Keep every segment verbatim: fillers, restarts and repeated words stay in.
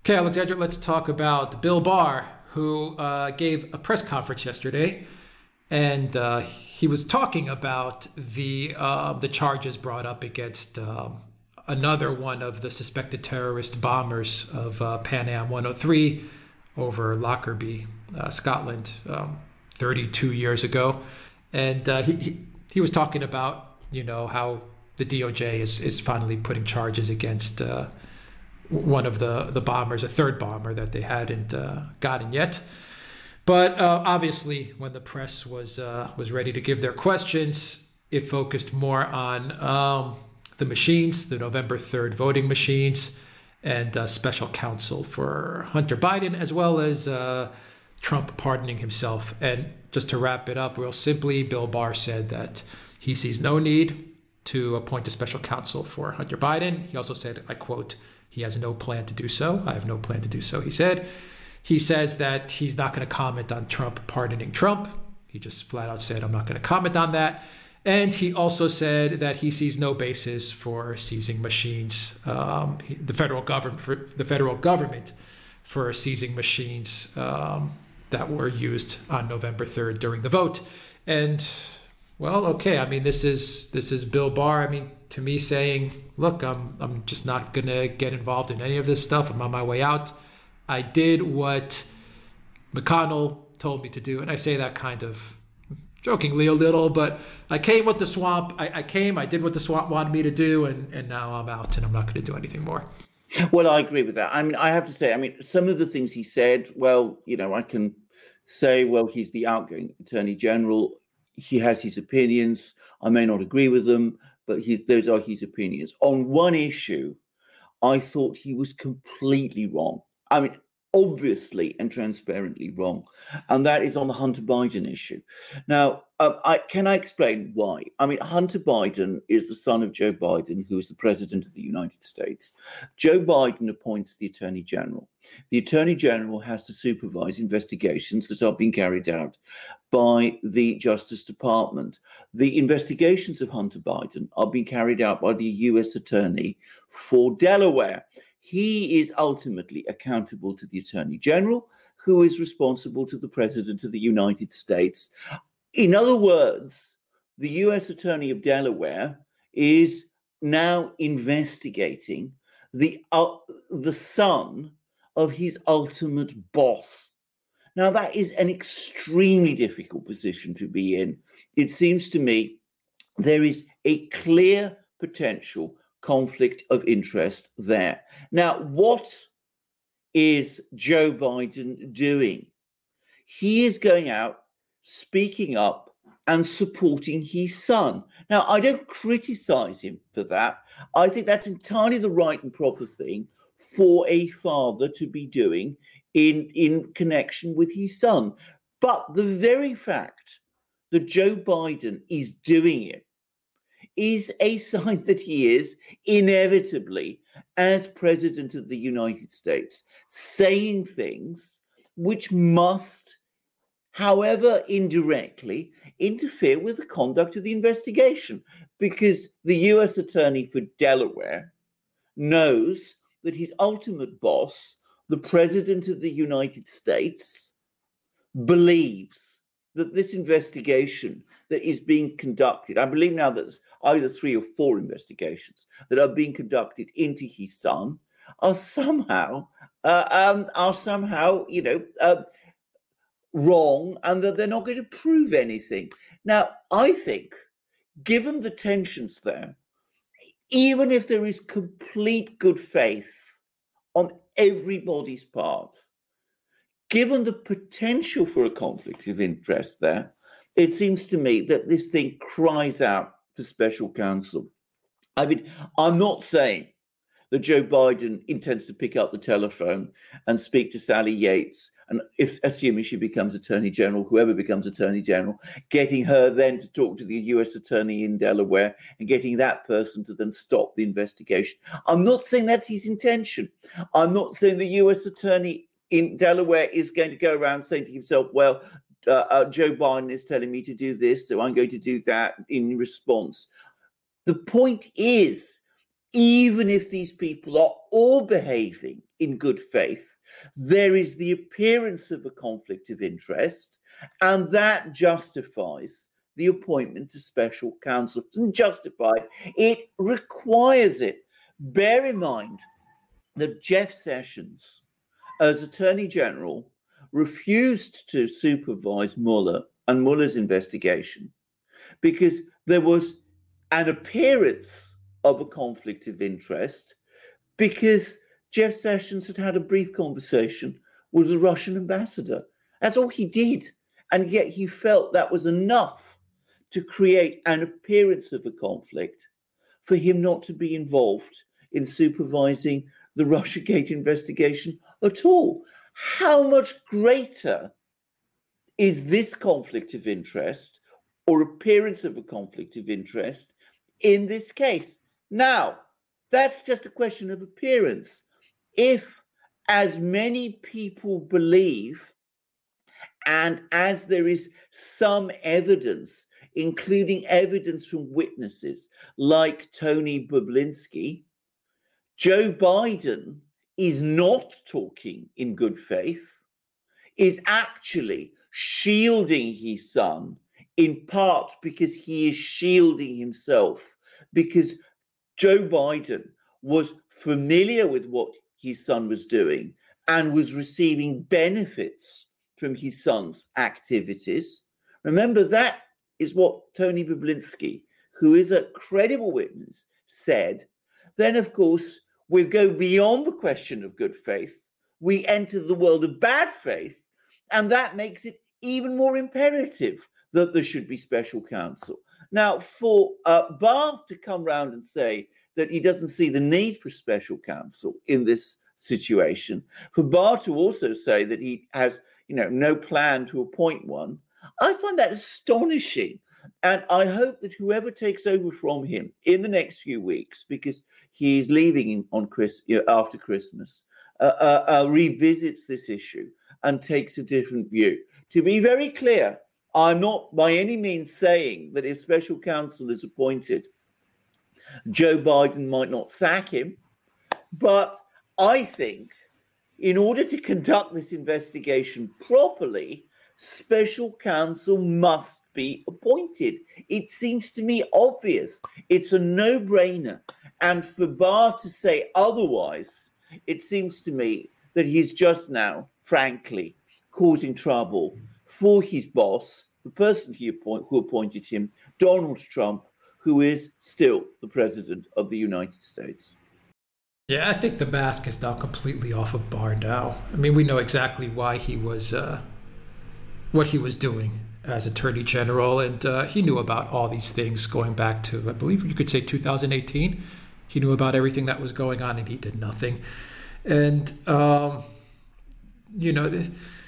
Okay, Alexandra, let's talk about Bill Barr, who uh, gave a press conference yesterday, and uh, he was talking about the uh, the charges brought up against um, another one of the suspected terrorist bombers of uh, Pan Am one oh three over Lockerbie, uh, Scotland, um, thirty-two years ago, and uh, he, he he was talking about you know how the D O J is is finally putting charges against Uh, one of the, the bombers, a third bomber that they hadn't uh, gotten yet. But uh, obviously, when the press was uh, was ready to give their questions, it focused more on um, the machines, the November third voting machines, and uh, special counsel for Hunter Biden, as well as uh, Trump pardoning himself. And just to wrap it up real simply, Bill Barr said that he sees no need to appoint a special counsel for Hunter Biden. He also said, I quote, he has no plan to do so. I have no plan to do so, he said. He says that he's not going to comment on Trump pardoning Trump. He just flat out said, I'm not going to comment on that. And he also said that he sees no basis for seizing machines, um, the federal government, for the federal government for seizing machines um, that were used on November third during the vote. And well, okay. I mean, this is this is Bill Barr. I mean, to me, saying, "Look, I'm I'm just not gonna get involved in any of this stuff. I'm on my way out. I did what McConnell told me to do," and I say that kind of jokingly a little, but I came with the swamp. I, I came. I did what the swamp wanted me to do, and and now I'm out, and I'm not going to do anything more. Well, I agree with that. I mean, I have to say, I mean, some of the things he said. Well, you know, I can say, well, he's the outgoing Attorney General. He has his opinions. I may not agree with them, but his, those are his opinions. On one issue, I thought he was completely wrong. I mean, obviously and transparently wrong. And that is on the Hunter Biden issue. Now, uh, I, can I explain why? I mean, Hunter Biden is the son of Joe Biden, who is the president of the United States. Joe Biden appoints the Attorney General. The Attorney General has to supervise investigations that are being carried out by the Justice Department. The investigations of Hunter Biden are being carried out by the U S Attorney for Delaware. He is ultimately accountable to the Attorney General, who is responsible to the President of the United States. In other words, the U S Attorney of Delaware is now investigating the, uh, the son of his ultimate boss. Now, that is an extremely difficult position to be in. It seems to me there is a clear potential conflict of interest there. Now, what is Joe Biden doing? He is going out, speaking up, and supporting his son. Now, I don't criticize him for that. I think that's entirely the right and proper thing for a father to be doing in, in connection with his son. But the very fact that Joe Biden is doing it is a sign that he is inevitably, as president of the United States, saying things which must, however indirectly, interfere with the conduct of the investigation, because the U S Attorney for Delaware knows that his ultimate boss, the President of the United States, believes that this investigation that is being conducted, I believe now that there's either three or four investigations that are being conducted into his son, are somehow, uh, um, are somehow, you know, uh, wrong, and that they're not going to prove anything. Now, I think, given the tensions there, even if there is complete good faith on everybody's part, given the potential for a conflict of interest there, it seems to me that this thing cries out for special counsel. I mean, I'm not saying that Joe Biden intends to pick up the telephone and speak to Sally Yates, and if assuming she becomes Attorney General, whoever becomes Attorney General, getting her then to talk to the U S Attorney in Delaware and getting that person to then stop the investigation. I'm not saying that's his intention. I'm not saying the U S Attorney in Delaware is going to go around saying to himself, well, uh, uh, Joe Biden is telling me to do this, so I'm going to do that in response. The point is, even if these people are all behaving in good faith, there is the appearance of a conflict of interest, and that justifies the appointment to special counsel. It doesn't justify it, it requires it. Bear in mind that Jeff Sessions, as Attorney General, refused to supervise Mueller and Mueller's investigation because there was an appearance of a conflict of interest, because Jeff Sessions had had a brief conversation with the Russian ambassador. That's all he did. And yet he felt that was enough to create an appearance of a conflict for him not to be involved in supervising the Russiagate investigation at all. How much greater is this conflict of interest or appearance of a conflict of interest in this case? Now, that's just a question of appearance. If, as many people believe, and as there is some evidence, including evidence from witnesses like Tony Bobulinski, Joe Biden is not talking in good faith, is actually shielding his son, in part because he is shielding himself, because Joe Biden was familiar with what his son was doing and was receiving benefits from his son's activities. Remember, that is what Tony Bobulinski, who is a credible witness, said. Then, of course, we go beyond the question of good faith. We enter the world of bad faith, and that makes it even more imperative that there should be special counsel. Now, for uh, Barr to come round and say that he doesn't see the need for special counsel in this situation, for Barr to also say that he has, you know, no plan to appoint one, I find that astonishing. And I hope that whoever takes over from him in the next few weeks, because he's leaving on Chris, you know, after Christmas, uh, uh, uh, revisits this issue and takes a different view. To be very clear, I'm not by any means saying that if special counsel is appointed, Joe Biden might not sack him. But I think in order to conduct this investigation properly, special counsel must be appointed. It seems to me obvious. It's a no-brainer. And for Barr to say otherwise, it seems to me that he's just now, frankly, causing trouble for his boss, the person he appoint, who appointed him, Donald Trump, who is still the president of the United States. Yeah, I think the mask is now completely off of Barr now. I mean, we know exactly why he was, uh, what he was doing as Attorney General, and uh, he knew about all these things going back to, I believe you could say two thousand eighteen. He knew about everything that was going on, and he did nothing. And, um, you know, the,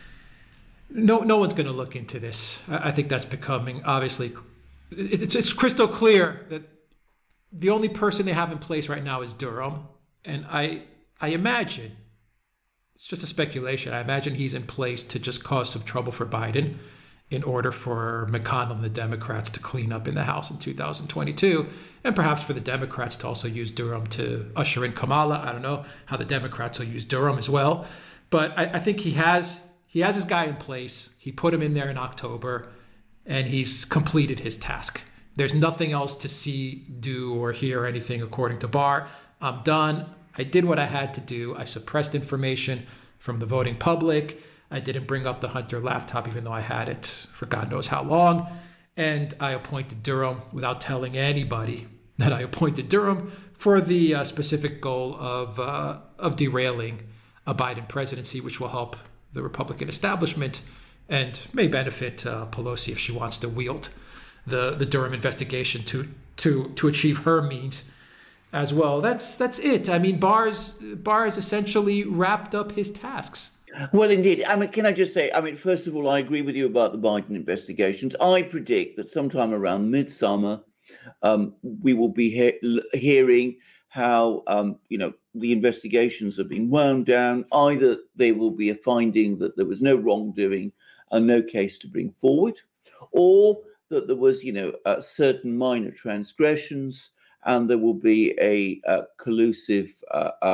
no no one's going to look into this. I, I think that's becoming, obviously, it, it's, it's crystal clear that the only person they have in place right now is Durham. And I I imagine, it's just a speculation, I imagine he's in place to just cause some trouble for Biden in order for McConnell and the Democrats to clean up in the House in two thousand twenty-two, and perhaps for the Democrats to also use Durham to usher in Kamala. I don't know how the Democrats will use Durham as well. But I, I think he has he has his guy in place. He put him in there in October, and he's completed his task. There's nothing else to see, do, or hear anything according to Barr. I'm done. I did what I had to do. I suppressed information from the voting public. I didn't bring up the Hunter laptop, even though I had it for God knows how long. And I appointed Durham without telling anybody that I appointed Durham for the uh, specific goal of uh, of derailing a Biden presidency, which will help the Republican establishment and may benefit uh, Pelosi if she wants to wield the, the Durham investigation to to to achieve her means as well. That's that's it. I mean, Barr's Barr has essentially wrapped up his tasks. Well, indeed. I mean, can I just say, I mean, first of all, I agree with you about the Biden investigations. I predict that sometime around midsummer, um, we will be he- hearing how, um, you know, the investigations are being wound down. Either they will be a finding that there was no wrongdoing and no case to bring forward, or that there was, you know, uh, certain minor transgressions, and there will be a, a collusive uh, um,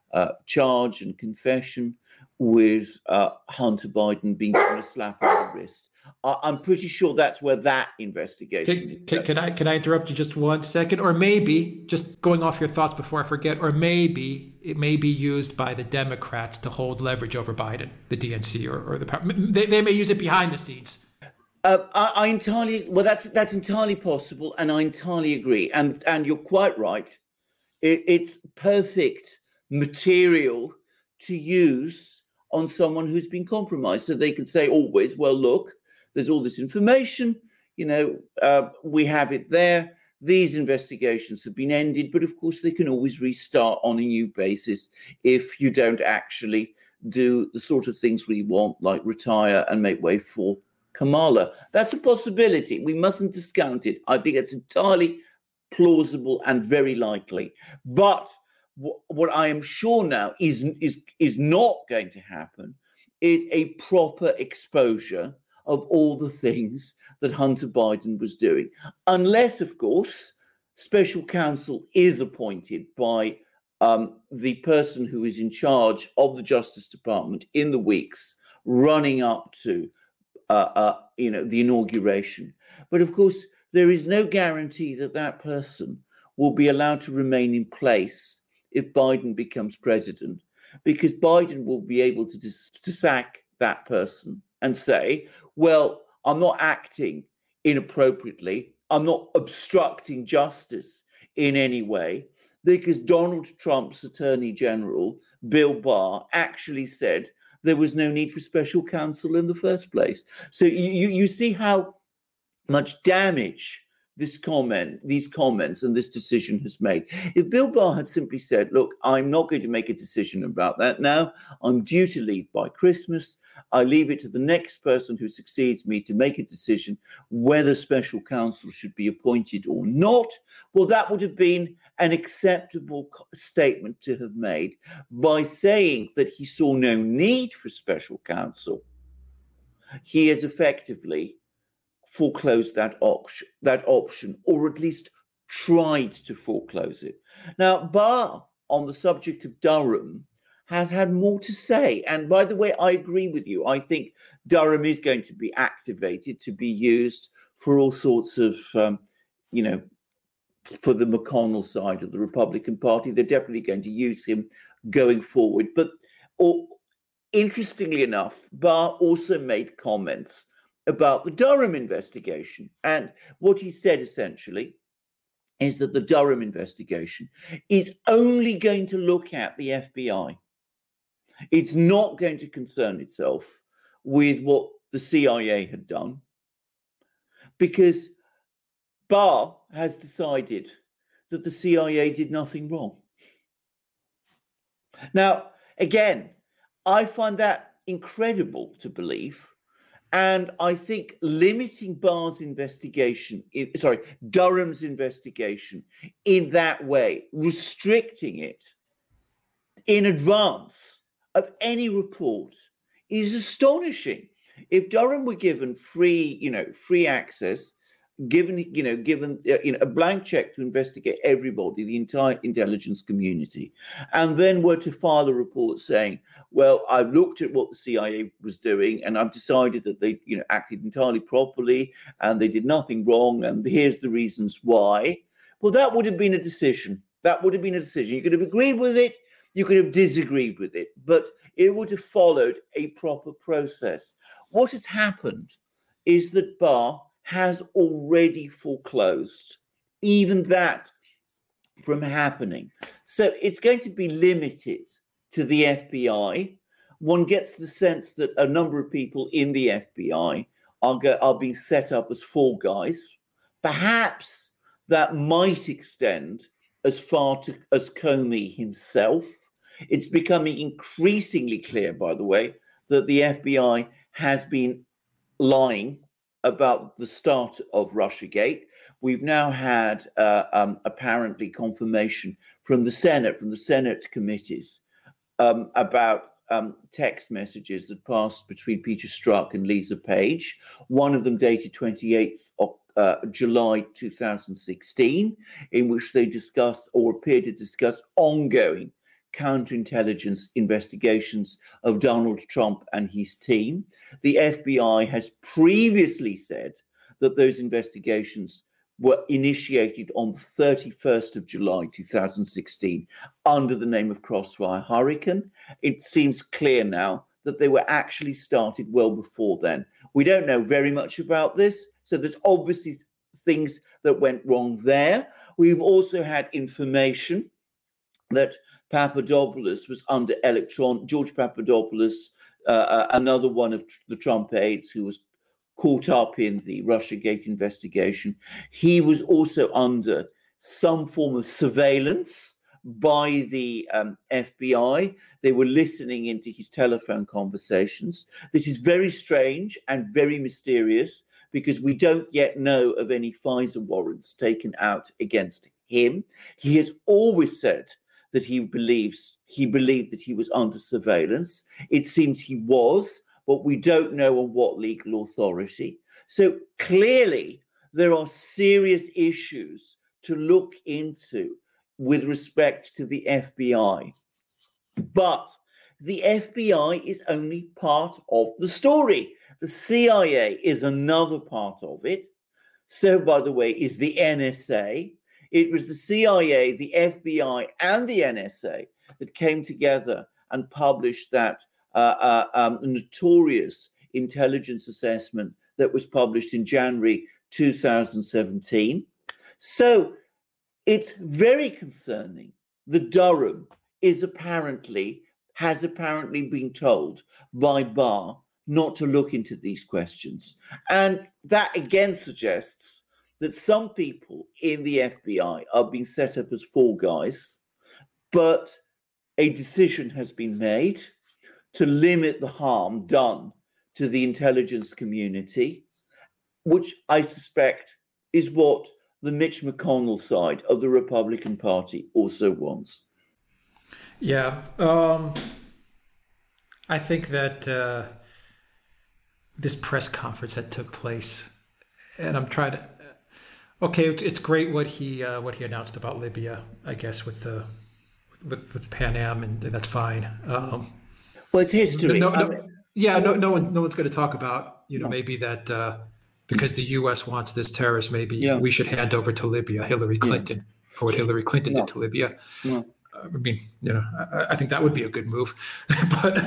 uh, charge and confession, with uh, Hunter Biden being given a slap on the wrist. I- I'm pretty sure that's where that investigation is. Can, can, can I can I interrupt you just one second? Or maybe, just going off your thoughts before I forget, or maybe it may be used by the Democrats to hold leverage over Biden, the D N C, or, or the they, they may use it behind the scenes. Uh, I, I entirely well, that's that's entirely possible, and I entirely agree. And and you're quite right. It, it's perfect material to use on someone who's been compromised, so they can say always, well, look, there's all this information, you know, uh, we have it there. These investigations have been ended, but of course they can always restart on a new basis if you don't actually do the sort of things we want, like retire and make way for Kamala. That's a possibility. We mustn't discount it. I think it's entirely plausible and very likely. But w- what I am sure now is, is, is not going to happen is a proper exposure of all the things that Hunter Biden was doing. Unless, of course, special counsel is appointed by um, the person who is in charge of the Justice Department in the weeks running up to uh, uh, you know, the inauguration. But of course, there is no guarantee that that person will be allowed to remain in place if Biden becomes president, because Biden will be able to, dis- to sack that person and say, well, I'm not acting inappropriately. I'm not obstructing justice in any way, because Donald Trump's Attorney General, Bill Barr, actually said there was no need for special counsel in the first place. So you, you see how much damage this comment, these comments and this decision has made. If Bill Barr had simply said, look, I'm not going to make a decision about that now. I'm due to leave by Christmas. I leave it to the next person who succeeds me to make a decision whether special counsel should be appointed or not. Well, that would have been an acceptable statement to have made. By saying that he saw no need for special counsel, he has effectively foreclosed that option, that option, or at least tried to foreclose it. Now, Barr, on the subject of Durham, has had more to say. And by the way, I agree with you. I think Durham is going to be activated to be used for all sorts of, um, you know, for the McConnell side of the Republican Party. They're definitely going to use him going forward. But or, interestingly enough, Barr also made comments about the Durham investigation. And what he said essentially is that the Durham investigation is only going to look at the F B I. It's not going to concern itself with what the C I A had done, because Barr has decided that the C I A did nothing wrong. Now, again, I find that incredible to believe. And I think limiting Barr's investigation, sorry, Durham's investigation in that way, restricting it in advance of any report, is astonishing. If Durham were given free, you know, free access, given, you know, given you know, a blank check to investigate everybody, the entire intelligence community, and then were to file a report saying, well, I've looked at what the C I A was doing and I've decided that they, you know, acted entirely properly and they did nothing wrong, and here's the reasons why. Well, that would have been a decision. That would have been a decision. You could have agreed with it, you could have disagreed with it, but it would have followed a proper process. What has happened is that Barr has already foreclosed even that from happening. So it's going to be limited to the F B I. One gets the sense that a number of people in the F B I are, go- are being set up as fall guys. Perhaps that might extend as far to, as Comey himself. It's becoming increasingly clear, by the way, that the F B I has been lying about the start of Russiagate. We've now had uh, um, apparently confirmation from the Senate, from the Senate committees, um, about um, text messages that passed between Peter Strzok and Lisa Page. One of them dated twenty-eighth of uh, July two thousand sixteen, in which they discuss or appear to discuss ongoing counterintelligence investigations of Donald Trump and his team. The F B I has previously said that those investigations were initiated on the thirty-first of July two thousand sixteen under the name of Crossfire Hurricane. It seems clear now that they were actually started well before then. We don't know very much about this, so there's obviously things that went wrong there. We've also had information that Papadopoulos was under electron, George Papadopoulos, uh, uh, another one of the Trump aides who was caught up in the Russiagate investigation. He was also under some form of surveillance by the um, F B I. They were listening into his telephone conversations. This is very strange and very mysterious because we don't yet know of any FISA warrants taken out against him. He has always said that he believes he believed that he was under surveillance. It seems he was, but we don't know on what legal authority. So clearly there are serious issues to look into with respect to the F B I. But the F B I is only part of the story. The C I A is another part of it. So, by the way, is the N S A. It was the C I A, the F B I, and the N S A that came together and published that uh, uh, um, notorious intelligence assessment that was published in January two thousand seventeen. So it's very concerning that Durham is apparently, has apparently been told by Barr not to look into these questions. And that again suggests that some people in the F B I are being set up as fall guys, but a decision has been made to limit the harm done to the intelligence community, which I suspect is what the Mitch McConnell side of the Republican Party also wants. Yeah, um, I think that uh, this press conference that took place, and I'm trying to. Okay, it's, it's great what he uh, what he announced about Libya, I guess, with the with with Pan Am, and that's fine. Um, well, it's history. No, no, yeah, no, no one, no one's going to talk about, you know, no. maybe that uh, because the U S wants this terrorist, maybe yeah. we should hand over to Libya Hillary Clinton yeah. for what Hillary Clinton no. did to Libya. No. I mean, you know, I, I think that would be a good move, but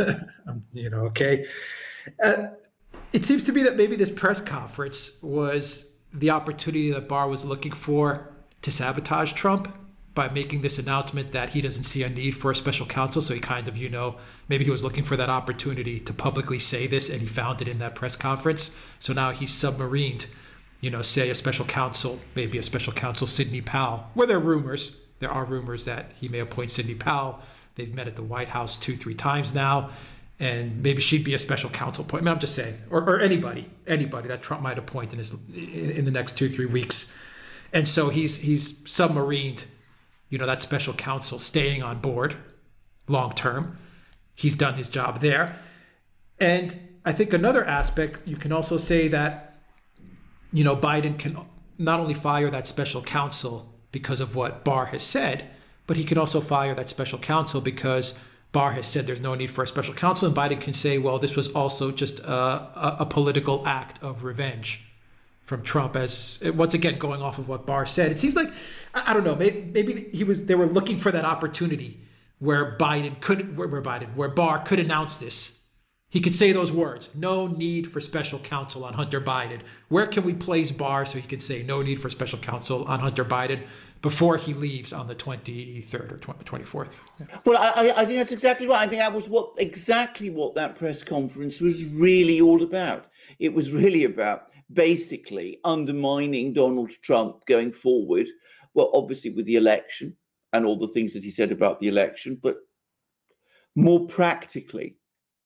um, you know, okay. Uh, it seems to me that maybe this press conference was the opportunity that Barr was looking for to sabotage Trump by making this announcement that he doesn't see a need for a special counsel. So he kind of, you know, maybe he was looking for that opportunity to publicly say this, and he found it in that press conference. So now he's submarined, you know, say a special counsel, maybe a special counsel, Sidney Powell, where there are rumors. There are rumors that he may appoint Sidney Powell. They've met at the White House two, three times now. And maybe she'd be a special counsel appointment. I mean, I'm just saying, or, or anybody, anybody that Trump might appoint in his in the next two, three weeks. And so he's he's submarined, you know, that special counsel staying on board long term. He's done his job there. And I think another aspect, you can also say that, you know, Biden can not only fire that special counsel because of what Barr has said, but he can also fire that special counsel because Barr has said there's no need for a special counsel, and Biden can say, well, this was also just a, a, a political act of revenge from Trump, as once again going off of what Barr said. It seems like, I, I don't know, maybe, maybe he was they were looking for that opportunity where Biden could, where, where Biden, where Barr could announce this. He could say those words, no need for special counsel on Hunter Biden. Where can we place Barr so he can say no need for special counsel on Hunter Biden before he leaves on the twenty-third or twenty-fourth? Yeah. Well, I, I think that's exactly right. I think that was what exactly what that press conference was really all about. It was really about basically undermining Donald Trump going forward. Well, obviously with the election and all the things that he said about the election, but more practically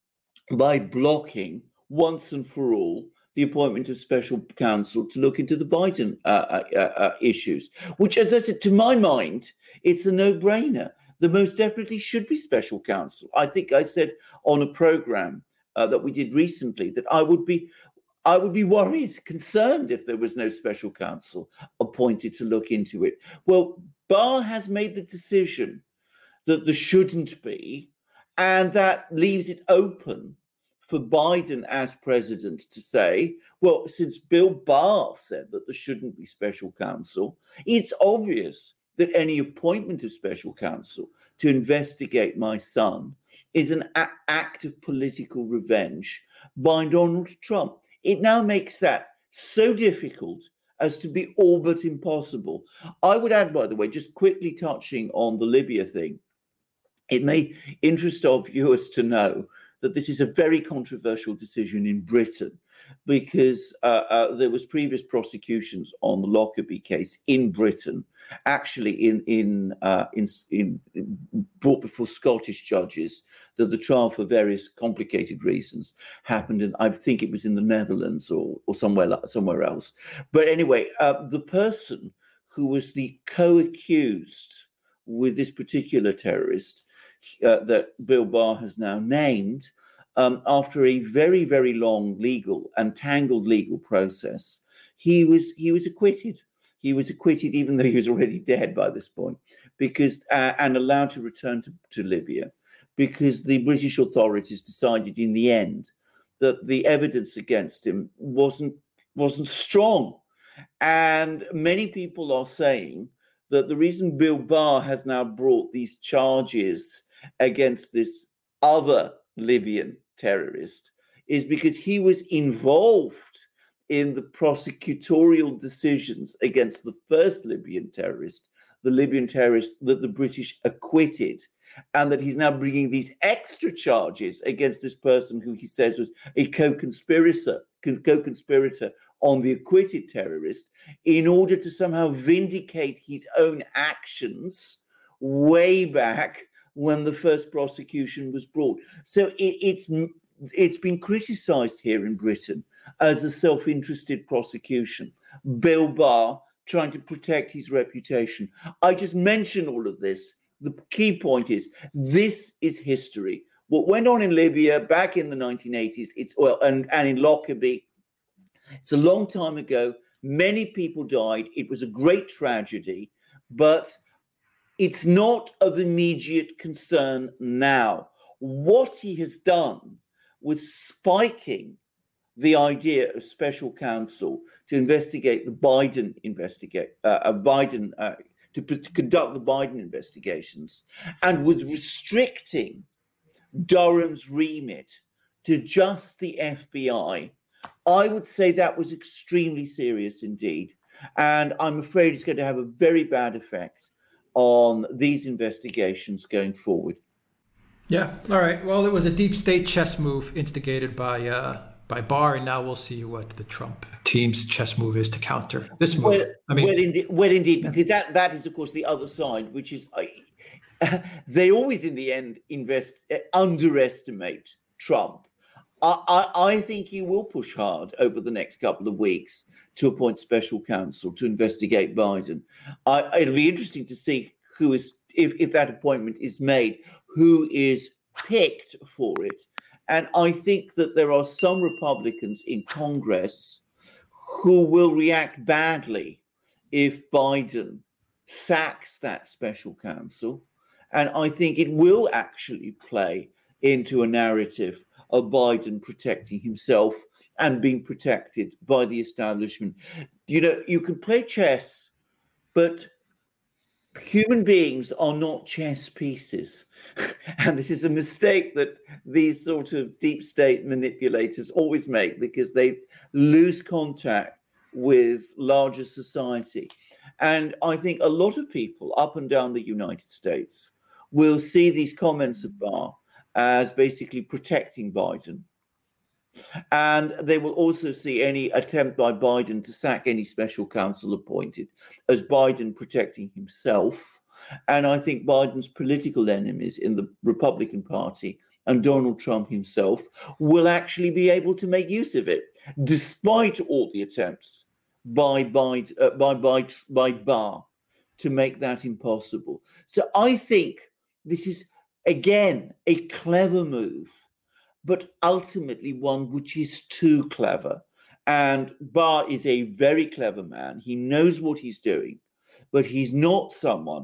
by blocking once and for all the appointment of special counsel to look into the Biden uh, uh, uh, issues, which, as I said, to my mind, it's a no-brainer. There most definitely should be special counsel. I think I said on a program uh, that we did recently that I would be, I would be worried, concerned if there was no special counsel appointed to look into it. Well, Barr has made the decision that there shouldn't be, and that leaves it open for Biden as president to say, well, since Bill Barr said that there shouldn't be special counsel, it's obvious that any appointment of special counsel to investigate my son is an a- act of political revenge by Donald Trump. It now makes that so difficult as to be all but impossible. I would add, by the way, just quickly touching on the Libya thing, it may interest our viewers to know that this is a very controversial decision in Britain, because uh, uh, there was previous prosecutions on the Lockerbie case in Britain, actually in in, uh, in in brought before Scottish judges, that the trial for various complicated reasons happened in, I think it was in the Netherlands or or somewhere somewhere else. But anyway, uh, the person who was the co-accused with this particular terrorist uh, that Bill Barr has now named, Um, after a very, very long legal and tangled legal process, he was he was acquitted. He was acquitted, even though he was already dead by this point, because uh, and allowed to return to, to Libya, because the British authorities decided in the end that the evidence against him wasn't wasn't strong. And many people are saying that the reason Bill Barr has now brought these charges against this other Libyan terrorist is because he was involved in the prosecutorial decisions against the first Libyan terrorist, the Libyan terrorist that the British acquitted, and that he's now bringing these extra charges against this person who he says was a co-conspirator, co-conspirator on the acquitted terrorist, in order to somehow vindicate his own actions way back when the first prosecution was brought. So it, it's it's been criticised here in Britain as a self-interested prosecution. Bill Barr trying to protect his reputation. I just mention all of this. The key point is this is history. What went on in Libya back in the nineteen eighties, it's well, and, and in Lockerbie, it's a long time ago. Many people died. It was a great tragedy, but it's not of immediate concern now. What he has done with spiking the idea of special counsel to investigate the Biden investigate uh, uh, Biden uh, to, to conduct the Biden investigations, and with restricting Durham's remit to just the F B I, I would say that was extremely serious indeed, and I'm afraid it's going to have a very bad effect on these investigations going forward. Yeah. All right. Well, it was a deep state chess move instigated by uh, by Barr, and now we'll see what the Trump team's chess move is to counter this move. Well, I mean, well, indeed, well, indeed, because that that is, of course, the other side, which is uh, they always, in the end, invest uh, underestimate Trump. I, I, I think he will push hard over the next couple of weeks to appoint special counsel to investigate Biden. I, it'll be interesting to see who is, if, if that appointment is made, who is picked for it. And I think that there are some Republicans in Congress who will react badly if Biden sacks that special counsel. And I think it will actually play into a narrative of Biden protecting himself and being protected by the establishment. You know, you can play chess, but human beings are not chess pieces. And this is a mistake that these sort of deep state manipulators always make, because they lose contact with larger society. And I think a lot of people up and down the United States will see these comments of Barr as basically protecting Biden. And they will also see any attempt by Biden to sack any special counsel appointed as Biden protecting himself. And I think Biden's political enemies in the Republican Party and Donald Trump himself will actually be able to make use of it, despite all the attempts by, Biden, uh, by, by, by Barr to make that impossible. So I think this is, again, a clever move, but ultimately one which is too clever. And Barr is a very clever man. He knows what he's doing, but he's not someone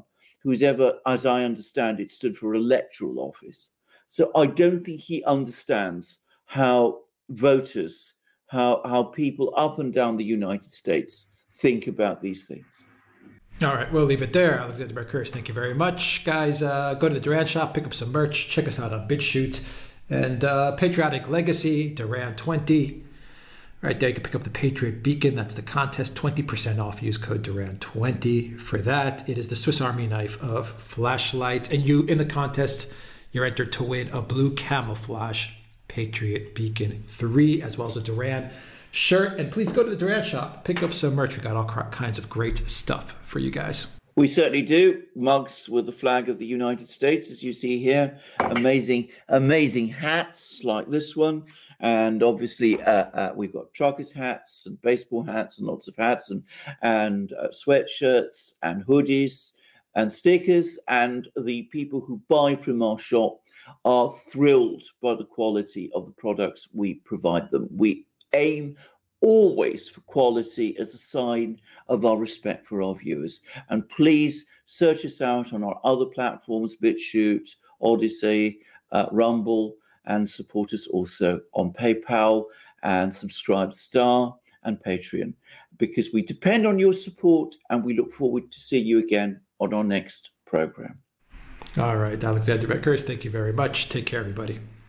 who's ever, as I understand it, stood for electoral office. So I don't think he understands how voters, how how people up and down the United States think about these things. All right, we'll leave it there. Alexander Bekhurst, thank you very much. Guys, uh, go to the Duran shop, pick up some merch, check us out on BitChute. And uh, Patriotic Legacy, Duran twenty. All right, there you can pick up the Patriot Beacon. That's the contest, twenty percent off. Use code Duran twenty for that. It is the Swiss Army knife of flashlights. And you, in the contest, you're entered to win a blue camouflage Patriot Beacon three, as well as a Duran shirt. And please go to the Duran shop, pick up some merch. We got all kinds of great stuff for you guys. We certainly do. Mugs with the flag of the United States, as you see here. Amazing, amazing hats like this one. And obviously, uh, uh, we've got truckers' hats and baseball hats and lots of hats and, and uh, sweatshirts and hoodies and stickers. And the people who buy from our shop are thrilled by the quality of the products we provide them. We aim always for quality as a sign of our respect for our viewers. And please search us out on our other platforms, BitChute, Odyssey, uh, Rumble, and support us also on PayPal and subscribe Star and Patreon, because we depend on your support and we look forward to see you again on our next program. All right, Alexander Bekhurst, thank you very much. Take care, everybody.